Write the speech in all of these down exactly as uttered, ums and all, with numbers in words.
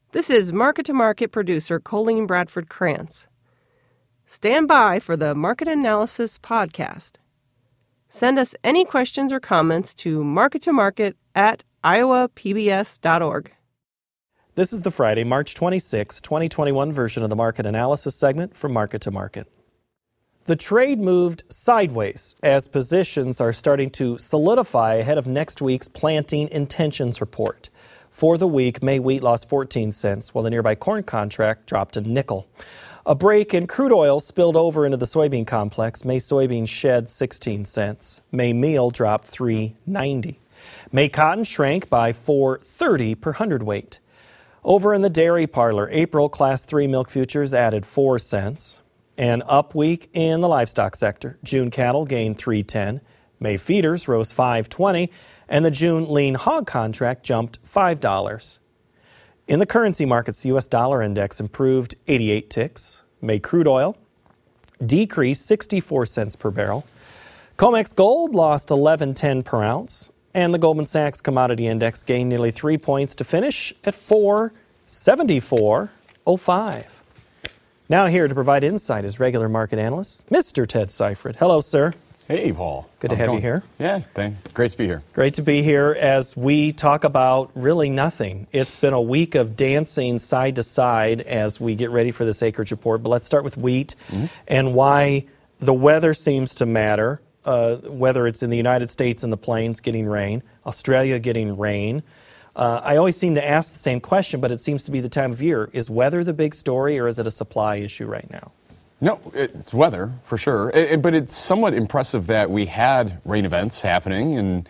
This is Market to Market producer Colleen Bradford Krantz. Stand by for the Market Analysis Podcast. Send us any questions or comments to market to market at iowa p b s dot org. This is the Friday, March twenty-sixth, twenty twenty-one version of the Market Analysis segment from Market to Market. The trade moved sideways as positions are starting to solidify ahead of next week's planting intentions report. For the week, May wheat lost fourteen cents, while the nearby corn contract dropped a nickel. A break in crude oil spilled over into the soybean complex. May soybeans shed sixteen cents. May meal dropped three ninety. May cotton shrank by four thirty per hundredweight. Over in the dairy parlor, April Class three milk futures added four cents. An up week in the livestock sector. June cattle gained three ten. May feeders rose five twenty. And the June lean hog contract jumped five dollars. In the currency markets, the U S dollar index improved eighty-eight ticks. May crude oil decreased sixty-four cents per barrel. COMEX gold lost eleven ten per ounce. And the Goldman Sachs commodity index gained nearly three points to finish at four seventy-four oh five. Now here to provide insight is regular market analyst, Mister Ted Seifert. Hello, sir. Hey, Paul. Good How's to have going? you here. Yeah, thanks. Great to be here. Great to be here as we talk about really nothing. It's been a week of dancing side to side as we get ready for this acreage report. But let's start with wheat mm-hmm. and why the weather seems to matter, uh, whether it's in the United States and the plains getting rain, Australia getting rain. Uh, I always seem to ask the same question, but it seems to be the time of year. Is weather the big story, or is it a supply issue right now? No, it's weather, for sure. It, it, but it's somewhat impressive that we had rain events happening, and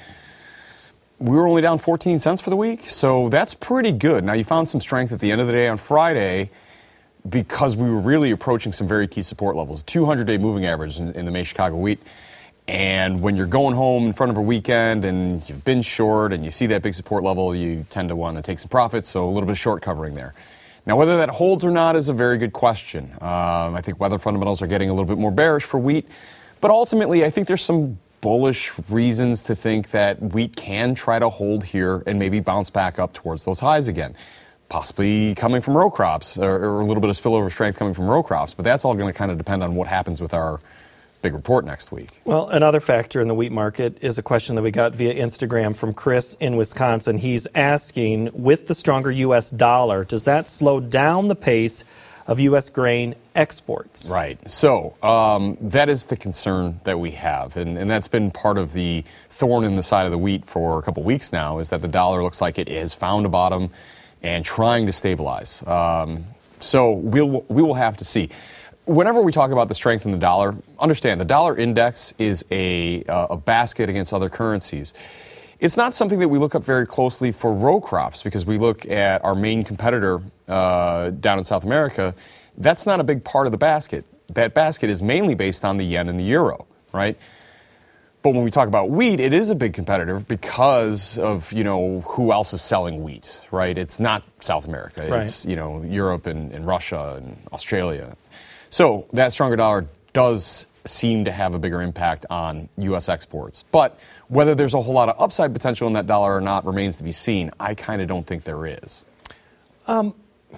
we were only down fourteen cents for the week, so that's pretty good. Now, you found some strength at the end of the day on Friday because we were really approaching some very key support levels. two hundred day moving average in, in the May Chicago wheat. And when you're going home in front of a weekend and you've been short and you see that big support level, you tend to want to take some profits, so a little bit of short covering there. Now, whether that holds or not is a very good question. Um, I think weather fundamentals are getting a little bit more bearish for wheat. But ultimately, I think there's some bullish reasons to think that wheat can try to hold here and maybe bounce back up towards those highs again. Possibly coming from row crops or, or a little bit of spillover strength coming from row crops. But that's all going to kind of depend on what happens with our big report next week. Well, another factor in the wheat market is a question that we got via Instagram from Chris in Wisconsin. He's asking, with the stronger U S dollar, does that slow down the pace of U S grain exports? Right. So um, that is the concern that we have, and, and that's been part of the thorn in the side of the wheat for a couple weeks now, is that the dollar looks like it has found a bottom and trying to stabilize. Um, so we'll, we will have to see. Whenever we talk about the strength in the dollar, understand the dollar index is a, uh, a basket against other currencies. It's not something that we look up very closely for row crops because we look at our main competitor uh, down in South America. That's not a big part of the basket. That basket is mainly based on the yen and the euro, right? But when we talk about wheat, it is a big competitor because of, you know, who else is selling wheat, right? It's not South America. It's, right. you know, Europe and, and Russia and Australia. So that stronger dollar does seem to have a bigger impact on U S exports. But whether there's a whole lot of upside potential in that dollar or not remains to be seen. I kind of don't think there is. Um,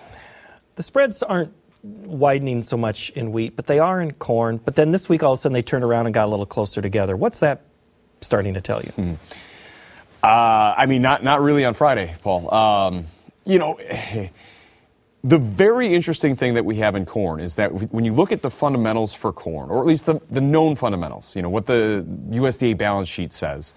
the spreads aren't widening so much in wheat, but they are in corn. But then this week, all of a sudden, they turned around and got a little closer together. What's that starting to tell you? Hmm. Uh, I mean, not, not really on Friday, Paul. Um, you know... The very interesting thing that we have in corn is that when you look at the fundamentals for corn, or at least the, the known fundamentals, you know, what the U S D A balance sheet says,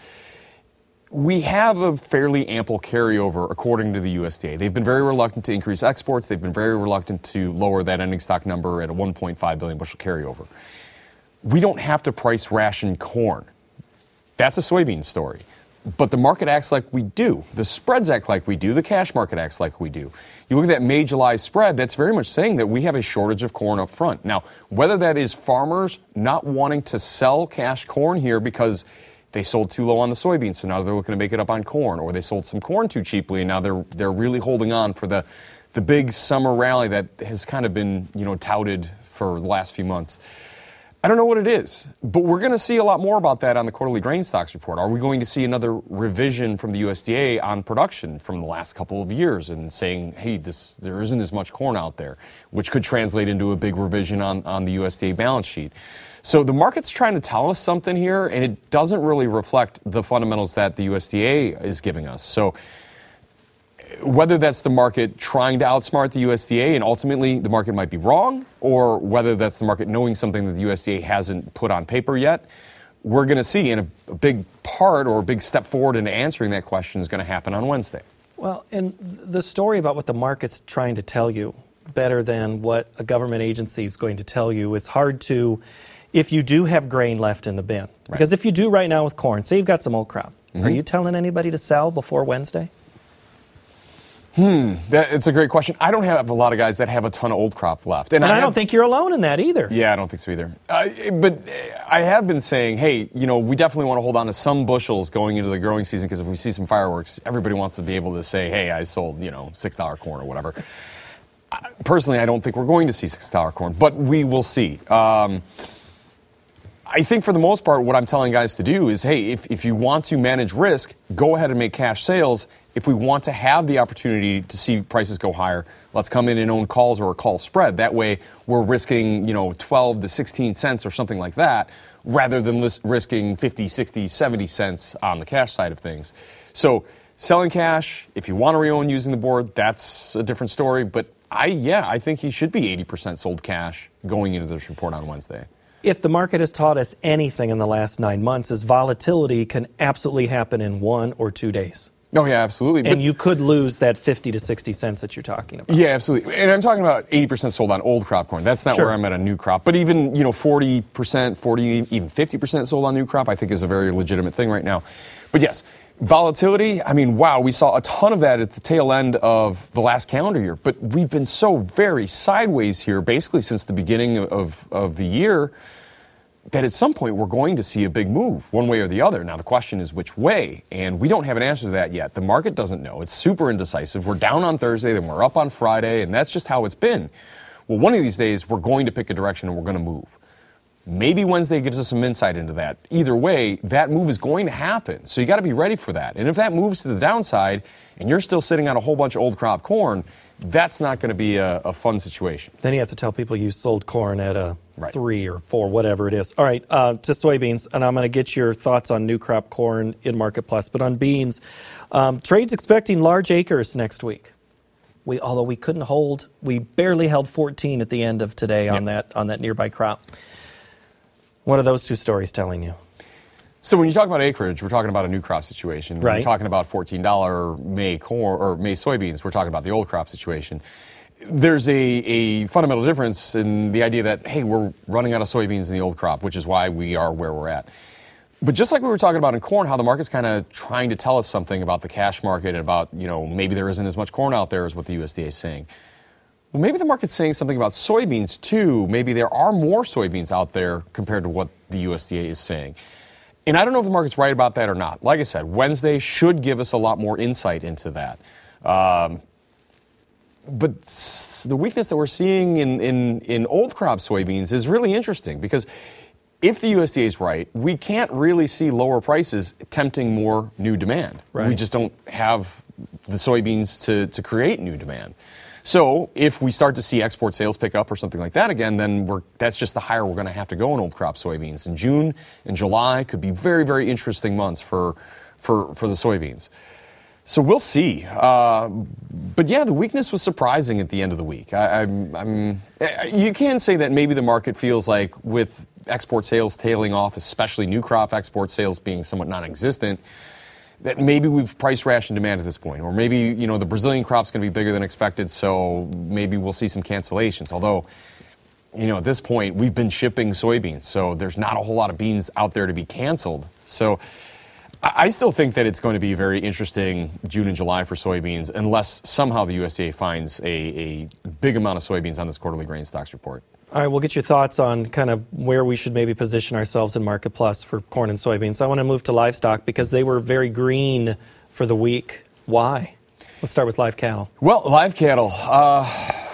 we have a fairly ample carryover according to the U S D A. They've been very reluctant to increase exports. They've been very reluctant to lower that ending stock number at a one point five billion bushel carryover. We don't have to price ration corn. That's a soybean story. But the market acts like we do. The spreads act like we do. The cash market acts like we do. You look at that May-July spread, that's very much saying that we have a shortage of corn up front. Now, whether that is farmers not wanting to sell cash corn here because they sold too low on the soybeans, so now they're looking to make it up on corn, or they sold some corn too cheaply, and now they're they're really holding on for the the big summer rally that has kind of been, you know, touted for the last few months. I don't know what it is, but we're going to see a lot more about that on the quarterly grain stocks report. Are we going to see another revision from the U S D A on production from the last couple of years and saying, hey, this there isn't as much corn out there, which could translate into a big revision on, on the U S D A balance sheet? So the market's trying to tell us something here, and it doesn't really reflect the fundamentals that the U S D A is giving us. So whether that's the market trying to outsmart the U S D A and ultimately the market might be wrong, or whether that's the market knowing something that the U S D A hasn't put on paper yet, we're going to see. And a, a big part or a big step forward into answering that question is going to happen on Wednesday. Well, and the story about what the market's trying to tell you better than what a government agency is going to tell you is hard to, if you do have grain left in the bin. Right. Because if you do right now with corn, say you've got some old crop, mm-hmm. are you telling anybody to sell before Wednesday? Hmm, that, it's a great question. I don't have a lot of guys that have a ton of old crop left. And, and I, I have, don't think you're alone in that either. Yeah, I don't think so either. Uh, but I have been saying, hey, you know, we definitely want to hold on to some bushels going into the growing season because if we see some fireworks, everybody wants to be able to say, hey, I sold, you know, six dollar corn or whatever. Personally, I don't think we're going to see six dollar corn, but we will see. Um, I think for the most part, what I'm telling guys to do is, hey, if, if you want to manage risk, go ahead and make cash sales. If we want to have the opportunity to see prices go higher, let's come in and own calls or a call spread. That way, we're risking, you know, twelve to sixteen cents or something like that, rather than lis- risking fifty, sixty, seventy cents on the cash side of things. So selling cash, if you want to re-own using the board, that's a different story. But I, yeah, I think he should be eighty percent sold cash going into this report on Wednesday. If the market has taught us anything in the last nine months, is volatility can absolutely happen in one or two days. Oh, yeah, absolutely. And but, you could lose that fifty to sixty cents that you're talking about. Yeah, absolutely. And I'm talking about eighty percent sold on old crop corn. That's not sure. where I'm at on new crop. But even, you know, forty percent, forty, even fifty percent sold on new crop, I think is a very legitimate thing right now. But yes, volatility, I mean, wow, we saw a ton of that at the tail end of the last calendar year. But we've been so very sideways here basically since the beginning of, of the year that at some point we're going to see a big move one way or the other. Now, the question is which way, and we don't have an answer to that yet. The market doesn't know. It's super indecisive. We're down on Thursday, then we're up on Friday, and that's just how it's been. Well, one of these days, we're going to pick a direction and we're going to move. Maybe Wednesday gives us some insight into that. Either way, that move is going to happen, so you got to be ready for that. And if that moves to the downside and you're still sitting on a whole bunch of old crop corn, that's not going to be a, a fun situation. Then you have to tell people you sold corn at a right. three or four, whatever it is. All right, uh, to soybeans, and I'm going to get your thoughts on new crop corn in Market Plus. But on beans, um, trade's expecting large acres next week. We, although we couldn't hold, we barely held fourteen at the end of today on yep. that on that nearby crop. What are those two stories telling you? So when you talk about acreage, we're talking about a new crop situation. When right. we're talking about fourteen dollar May corn or May soybeans, we're talking about the old crop situation. There's a, a fundamental difference in the idea that, hey, we're running out of soybeans in the old crop, which is why we are where we're at. But just like we were talking about in corn, how the market's kind of trying to tell us something about the cash market and about, you know, maybe there isn't as much corn out there as what the U S D A is saying. Well, maybe the market's saying something about soybeans, too. Maybe there are more soybeans out there compared to what the U S D A is saying. And I don't know if the market's right about that or not. Like I said, Wednesday should give us a lot more insight into that. Um, but the weakness that we're seeing in, in, in old crop soybeans is really interesting because if the U S D A is right, we can't really see lower prices tempting more new demand. Right. We just don't have the soybeans to, to create new demand. So if we start to see export sales pick up or something like that again, then we're, that's just the higher we're going to have to go in old crop soybeans. In June and July could be very, very interesting months for for, for the soybeans. So we'll see. Uh, but yeah, the weakness was surprising at the end of the week. I, I'm, I'm, you can say that maybe the market feels like with export sales tailing off, especially new crop export sales being somewhat non-existent, that maybe we've price rationed demand at this point. Or maybe, you know, the Brazilian crop's going to be bigger than expected, so maybe we'll see some cancellations. Although, you know, at this point, we've been shipping soybeans, so there's not a whole lot of beans out there to be canceled. So I still think that it's going to be very interesting June and July for soybeans unless somehow the U S D A finds a, a big amount of soybeans on this quarterly grain stocks report. All right, we'll get your thoughts on kind of where we should maybe position ourselves in Market Plus for corn and soybeans. I want to move to livestock because they were very green for the week. Why? Let's start with live cattle. Well, live cattle, uh,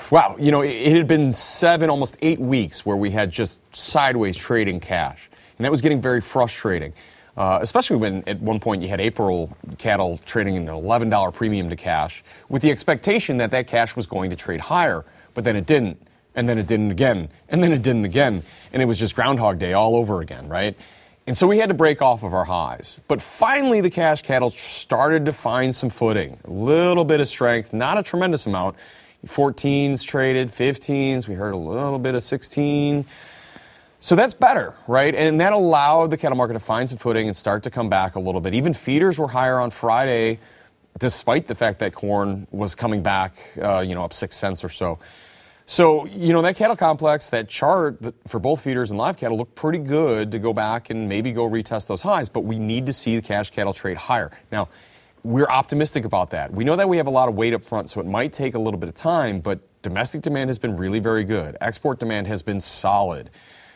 wow, you know, it, it had been seven, almost eight weeks where we had just sideways trading cash. And that was getting very frustrating, uh, especially when at one point you had April cattle trading an eleven dollars premium to cash with the expectation that that cash was going to trade higher, but then it didn't, and then it didn't again, and then it didn't again, and it was just Groundhog Day all over again, right? And so we had to break off of our highs. But finally, the cash cattle started to find some footing, a little bit of strength, not a tremendous amount. fourteens traded, fifteens, we heard a little bit of sixteen. So that's better, right? And that allowed the cattle market to find some footing and start to come back a little bit. Even feeders were higher on Friday, despite the fact that corn was coming back, uh, you know, up six cents or so. So, you know, that cattle complex, that chart that for both feeders and live cattle looked pretty good to go back and maybe go retest those highs, but we need to see the cash cattle trade higher. Now, we're optimistic about that. We know that we have a lot of weight up front, so it might take a little bit of time, but domestic demand has been really very good. Export demand has been solid.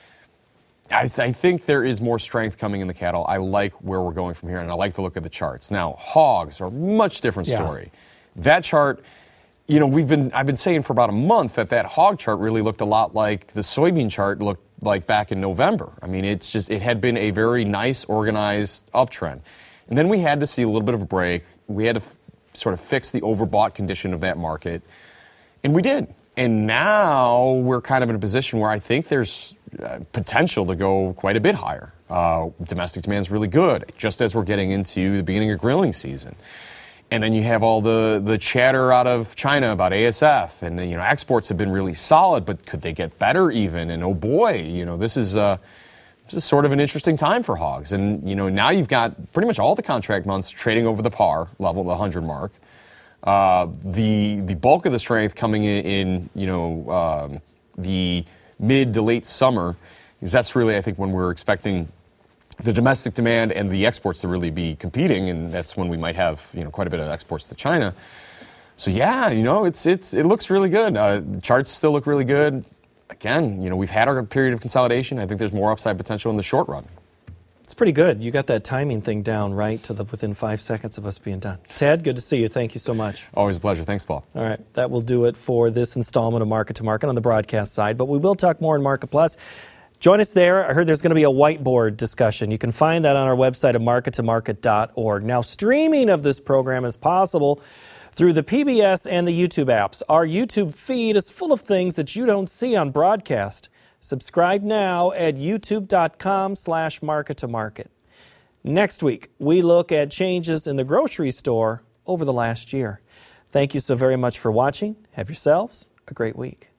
I, I think there is more strength coming in the cattle. I like where we're going from here, and I like the look of the charts. Now, hogs are a much different story. Yeah. That chart... You know, we've been I've been saying for about a month that that hog chart really looked a lot like the soybean chart looked like back in November. I mean, it's just it had been a very nice, organized uptrend. And then we had to see a little bit of a break. We had to f- sort of fix the overbought condition of that market. And we did. And now we're kind of in a position where I think there's uh, potential to go quite a bit higher. Uh, domestic demand is really good, just as we're getting into the beginning of grilling season. And then you have all the, the chatter out of China about A S F. And, you know, exports have been really solid, but could they get better even? And, oh, boy, you know, this is, uh, this is sort of an interesting time for hogs. And, you know, now you've got pretty much all the contract months trading over the par level, the one hundred mark. Uh, the the bulk of the strength coming in, in you know, um, the mid to late summer, because that's really, I think, when we're expecting the domestic demand and the exports to really be competing, and that's when we might have, you know, quite a bit of exports to China. So yeah, you know, it's it's it looks really good. Uh, the charts still look really good. Again, you know, we've had our period of consolidation. I think there's more upside potential in the short run. It's pretty good. You got that timing thing down right to the within five seconds of us being done. Ted, good to see you. Thank you so much. Always a pleasure. Thanks, Paul. All right, that will do it for this installment of Market to Market on the broadcast side, but we will talk more in Market Plus. Join us there. I heard there's going to be a whiteboard discussion. You can find that on our website at market to market dot org. Now, streaming of this program is possible through the P B S and the YouTube apps. Our YouTube feed is full of things that you don't see on broadcast. Subscribe now at youtube.com slash market to market. Next week, we look at changes in the grocery store over the last year. Thank you so very much for watching. Have yourselves a great week.